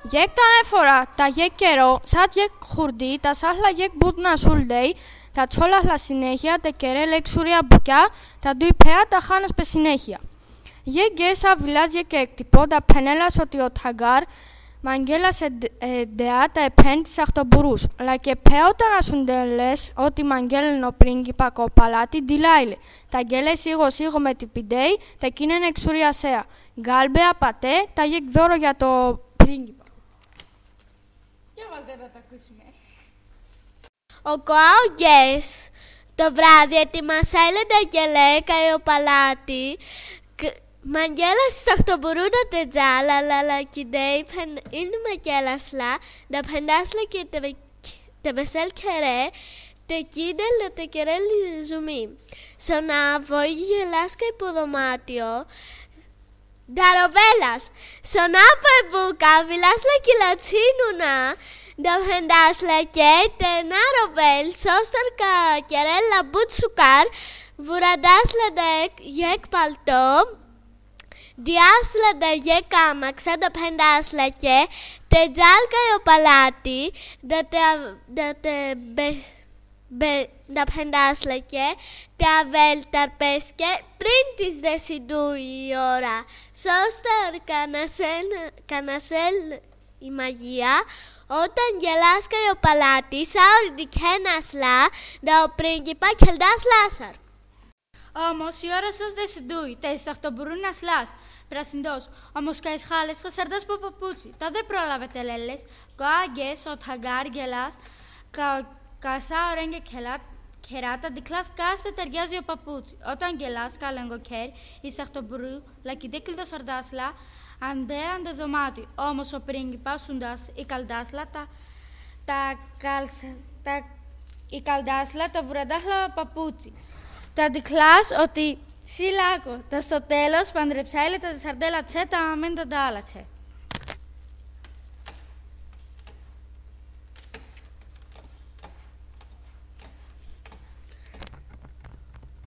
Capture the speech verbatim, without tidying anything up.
Jek tanefora, ta jek kero, sat jek χουρντί, τα σάχλα jek μπούτνα σουλδέι, τα τσόλαχλα συνέχεια, τα κερέ λεξουρία μπουκιά, τα ντουιπέα τα χάνας πε συνέχεια. Jek γκέσα βιλάς jek εκτυπώ, τα πενέλας ότι ο ταγκάρ, μαγγέλας εντεά τα επέν της αχτομπουρούς, αλλά και πέωτα να σουντελές ότι μαγγέλεν ο πρίγκιπα κοπαλάτι ντυλάιλε, τα γκέλες ήγω ήγω με την πιντέι, τα κίνεν εξουρία σέα, γκάλμπεα πατέ, τα jek δώρο για το πρίγκιπα. Για βάλτε να τα ακούσουμε. Ο Κοάο Γκες το βράδυ ετοιμασέλε τα γελέκα ο παλάτι μαγγέλα στις αχτομπουρούνα τετζάλα λαλα κιντέι είναι μαγγέλασλα να πεντάσλα και τε βεσέλ κερέ τε κίνελ τε κερέ ζουμί. Σωνα βοή γελάσκα υποδωμάτιο Darovelas, sonapo e buca, vilasla kilacínuna, da vendasla que tenarovel, sostar ka kerella butsukar, vuradasla de yek palto, diasla de yek amaxa, da vendasla que te jalka yo palati, da te da te bes da pendasla και τα βέλταρπες και πριν τις δεσιντού η ώρα. Σώσταρ κανασέλ η μαγεία όταν γελάσκαει ο παλάτης αοριδικένασλα da ο πρίγκιπα κελδάς λάσαρ. Όμως η ώρα σας δεσιντούει, τα ισταχτομπουρούν να σλάς. Πρασιντός, όμως κα ισχάλες χασαρδάς που παπούτσι. Τα δεν πρόλαβε λέλες, κοάγγες, ο ταγκάρ γελάς, κασά ωρέγγε κεράτα, δικλάς κάστε ταιριάζει ο παπούτσι. Όταν γελάς, καλέγκοκέρ, ισταχτομπουρού, λακιδίκλητο σαρδάσλα, αντέ αντεδωμάτι. Όμως ο πρίγκιπα σουντάς, η καλδάσλα, τα, τα, καλσα, τα, η καλδάσλα, τα βουραντάχλα παπούτσι. Τα δικλάς ότι σιλάκο, τα στο τέλος παντρεψάιλε τα σαρδέλα τσε, τα αμέντα τα άλλα τσε.